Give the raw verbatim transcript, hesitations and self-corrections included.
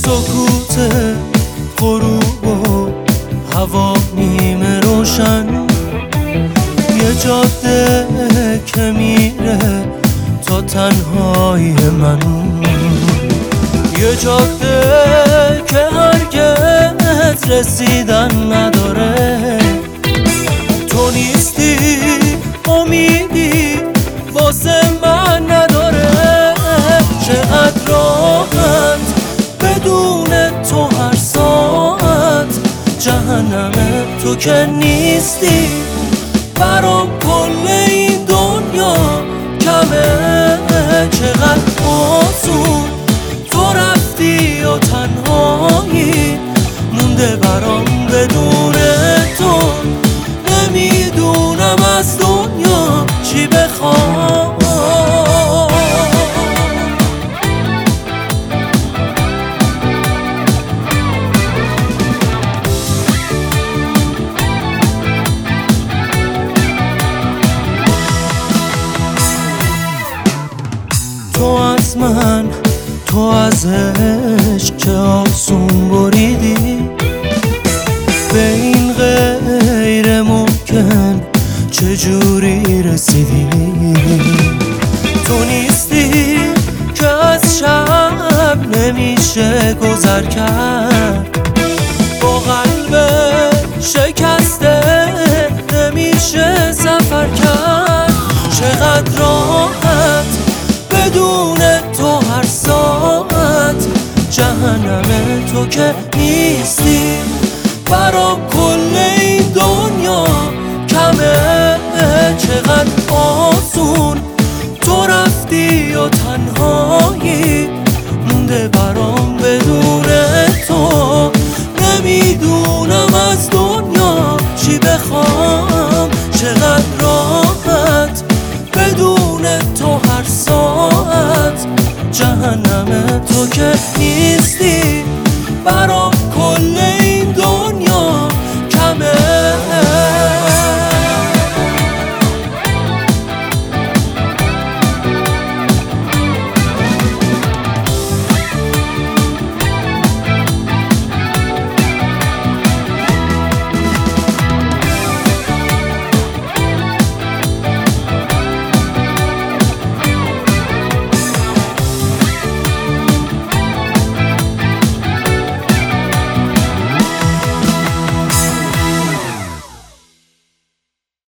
سکوت غروب و هوا نیمه روشن، یه جاده که میره تا تنهایی من، یه جاده که هرگز رسیدن نداره. تو نیستی امیدی واسه من نداره. چقدر راحت بدون تو هر ساعت جهنمه، تو که نیستی برام کل این دنیا کمه. چقدر آسون تو رفتی و تنهایی مونده برام بدون تو. نمیدونم از دنیا چی بخوام. تو از من، تو از عشق که آسون بریدی، به این غیر ممکن چجوری رسیدی. تو نیستی که از شب نمیشه گذر کرد، با قلب شکسته نمیشه سفر کرد. چقدر راحت بدون تو هر ساعت جهنمه، تو که نیستی برام کل این دنیا کمه. چقدر آسون تو رفتی و تنهایی مونده برام بدون تو. نمیدونم از دنیا چی بخوام. چقدر راحت بدون تو هر ساعت جهنمه، تو که نیستی برام